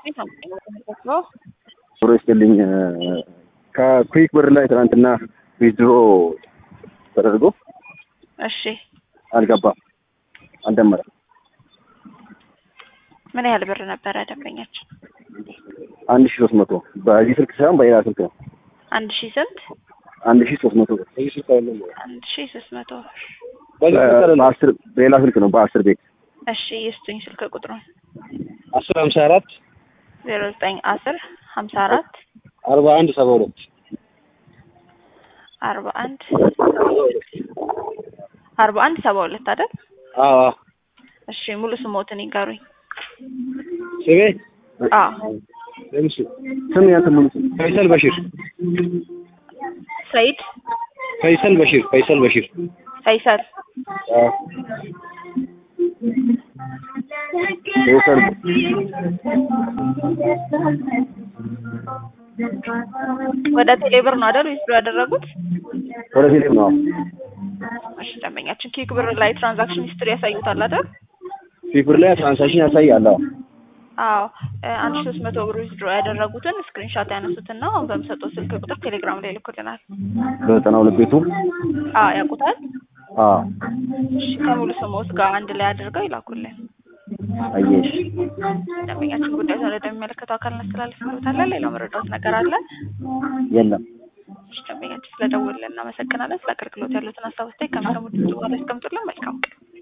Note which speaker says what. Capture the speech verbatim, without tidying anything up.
Speaker 1: ዞሮ ይስጥልኝ ከኩዊክ ብር ላይ ትናንትና ዊዝድሮ ተደርጎ
Speaker 2: እሺ
Speaker 1: አልገባም አልደመረም።
Speaker 2: ምን ያህል ብር ነበረ ደንበኛችን?
Speaker 1: አንድ ሺህ ሶስት መቶ በዚህ ስልክ ሳይሆን በሌላ ስልክ ነው።
Speaker 2: አንድ ሺህ ስንት?
Speaker 1: አንድ ሺህ ሶስት መቶ
Speaker 2: አንድ ሺህ ሶስት መቶ
Speaker 1: በአስር በሌላ ስልክ ነው በአስር ቤት።
Speaker 2: እሺ ይስጡኝ ስልክ ቁጥሩን።
Speaker 3: አስር ሀምሳ አራት
Speaker 2: ዜሮ ዘጠኝ አስር ሀምሳ አራት
Speaker 3: አርባ አንድ ሰባ ሁለት
Speaker 2: አርባ አንድ አርባ አንድ ሰባ ሁለት አይደል?
Speaker 3: አዎ።
Speaker 2: እሺ ሙሉ ስሞትን ይንገሩኝ።
Speaker 3: ስሜ
Speaker 2: አዎ
Speaker 3: ለምሱ
Speaker 1: ስም ያንተ ሙሉ ስም?
Speaker 3: ፈይሰል በሽር።
Speaker 2: ሰይድ
Speaker 3: ፈይሰል በሽር ፈይሰል በሽር
Speaker 2: ፈይሰል።
Speaker 3: አዎ
Speaker 1: ፈይሰል
Speaker 2: ወደ ቴሌብር ነው አይደል ዊዝድሮ ያደረጉት?
Speaker 1: ወደ ቴሌብር ነው።
Speaker 2: እሺ ደንበኛችን ኩዊክ ብር ላይ ትራንዛክሽን ሂስትሪ ያሳዩታል አይደል?
Speaker 1: ኩዊክ ብር ላይ ትራንዛክሽን ያሳያል።
Speaker 2: አዎ አንድ ሺህ ሶስት መቶ ብር ዊዝድሮ ያደረጉትን ስክሪንሾት ያነሱትና አሁን በምሰጠው ስልክ ቁጥር ቴሌግራም ላይ ልኩልናል።
Speaker 1: በዘጠና ሁለት ቤቱ
Speaker 2: አዎ ያውቁታል።
Speaker 1: አዎ
Speaker 2: እሺ ከሙሉ ስሞት ጋር አንድ ላይ አድርገው ይላኩልን።
Speaker 1: አየሽ
Speaker 2: ደንበኛችን ጉዳይ ወደሚመለከተው አካል እናስተላልፍልዎታለን። ሌላው መረዳት ነገር አለ?
Speaker 1: የለም።
Speaker 2: እሺ ደንበኛችን ስለደወልን እናመሰግናለን። ስለ አገልግሎት ያሉትን ሀሳብ አስተያየት ከሚሰሙት በኋላ ያስቀምጡልን። መልካም ቀን።